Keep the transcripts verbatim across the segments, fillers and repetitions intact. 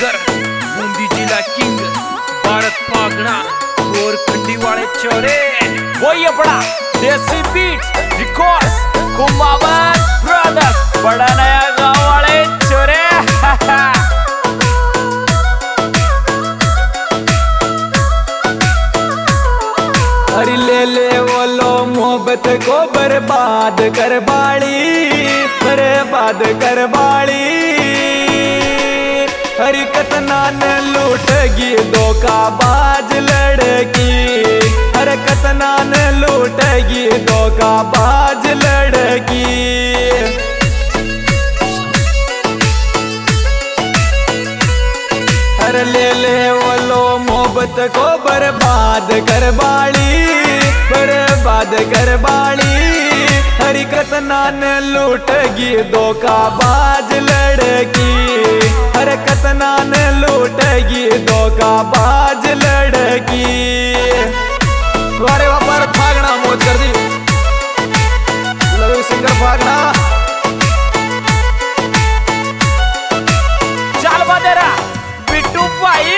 Singer Bundi जिला king Bharat पागना और खंडी वाले चोरे वही अपना देसी बीट रिकॉर्ड्स कुमावन ब्रदर्स बड़ा नया गांव वाले चोरे अरे ले ले वो लो मोहब्बत को बर्बाद कर बाड़ी बर्बाद कर बाड़ी हरी कतना न लूटगी धोखाबाज लड़की हर कतना न लूटगी धोखाबाज लड़की हर ले ले वो लो मोहब्बत को बर्बाद कर बाड़ी बर्बाद कर बाड़ी हरी कतना न लूटगी धोखाबाज लड़की हर कतना न लूटगी धोखाबाज लड़की वारे वापर फागना मौज कर दी लवी सिंगर फागना चल बदेरा बिट्टू भाई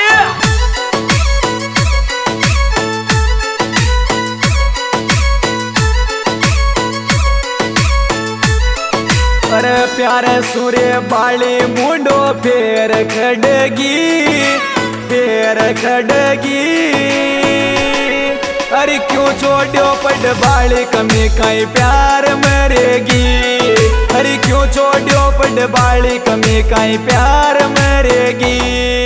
अरे प्यारे सूर्य बाली मुंडो फेर खड़गी फेर खड़गी अरे क्यों छोड़ो पट बाली कमी कहीं प्यार मरेगी अरे क्यों छोड़ो पट बाली कमी कहीं प्यार मरेगी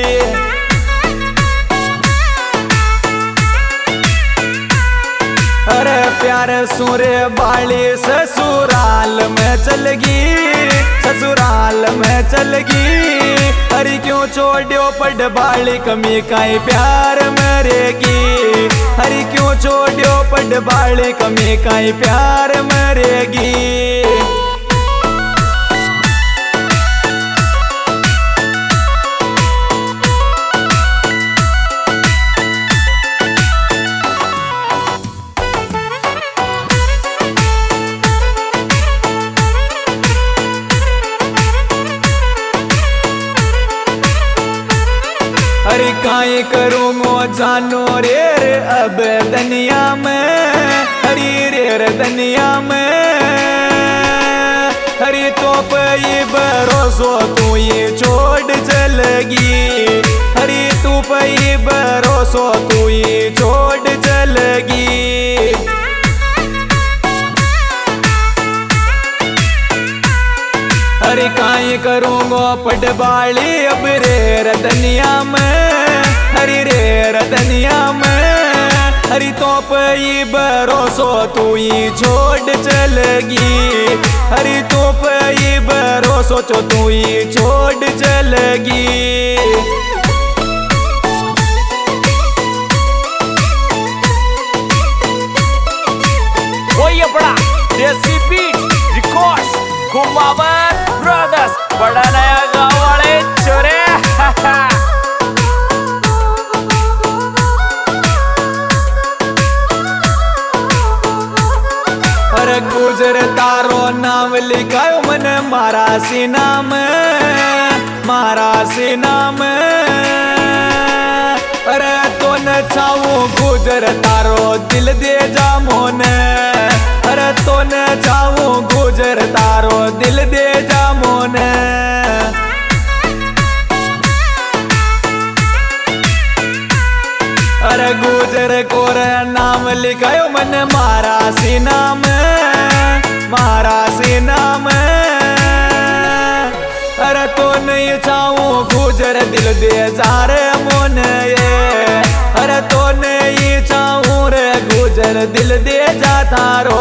अरे प्यारे सूर्य बाली ससुराल में चलगी ससुराल में चलगी अरे क्यों छोड़ो पट बाली कमी काई प्यार मरेगी अरे क्यों छोड़ो पट बाली कमी काई प्यार मरेगी अरे काई करूँगो जानो रे रे अब दुनिया में हरी रे रे दुनिया में हरी तो पे भरोसो तू ये छोड़ चलगी हरी तू पे भरोसो तू ये छोड़ चलगी अरे काई करूँगो पट बाली अब रे रतनिया में हरी रे रतनिया में हरी तो पे भरोसो तू ही छोड़ चलगी हरी तो पे भरोसो चो तू ही छोड़ चलगी वही अपना देसी बीट रिकॉर्ड्स कुमावन ब्रदर्स बड़ा नया गांव वाले चोरे अरे गुजर तारो नाम लिखायो मन मारा सीना में मारा सीना में अरे तो न चाहूं गुजर तारो दिल दे जा मोने अरे तो न चाहूं गुजर तारो दिल दे जा मोने अरे गुजर कोर नाम लिखायो मन मारा सीना में मारा सीना में अरे तो नहीं चाहूं गुजर दिल दे जा रे मोन ये अरे तो नहीं चाहूं रे गुजर दिल दे जा तारो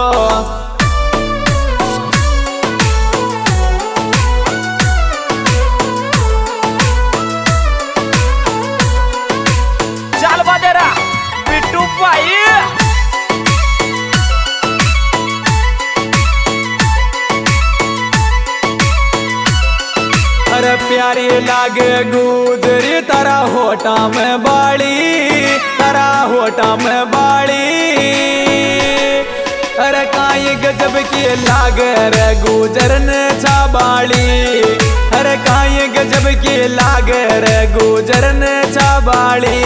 चल बदेरा बिट्टू भाई अरे प्यारी लागे गुजरी तारा होटा में बाड़ी तारा होटा में बाड़ी अरे काई गजब की लागे रे गुजरन छाबाड़ी अरे काई गजब की लागे रे गुजरन छाबाड़ी।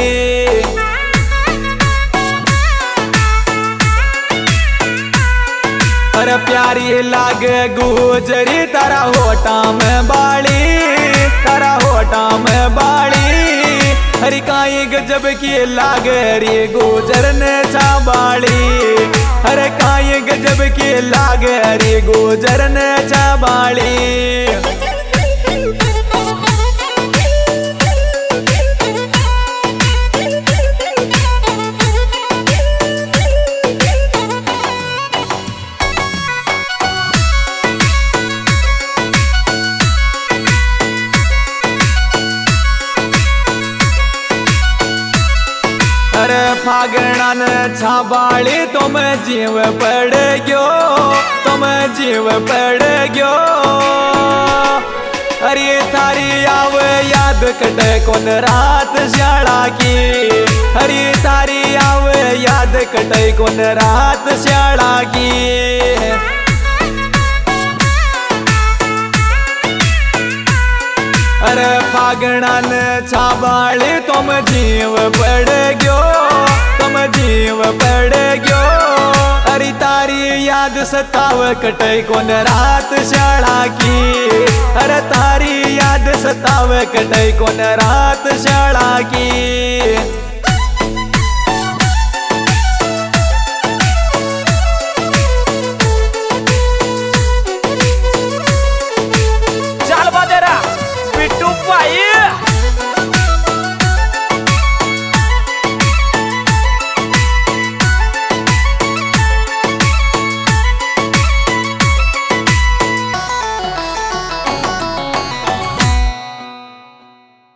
अरे प्यारी लागे गुजरी तारा होटा में बाड़ी, तारा होटा में बाड़ी। हरी काई गजब की लागे रे गुजरन छाबाड़ी। अरे काई गजब की लागे रे गुजरन छाबाड़ी। अरे फागणान छाबाड़ी तुम जीव पड़ गयो, तुम जीव पड़ गयो। अरे थारी आव याद कटे कौन रात श्याला की। अरे थारी आव याद कटे कौन रात श्याला की। अरे फागणान छाबाड़ी तुम जीव पड़ गयो, तुम जीव पड़ गयो। अरे तारी याद सताव कटे कौन रात श्याला की। अरे तारी याद सताव कटे कौन रात श्याला की।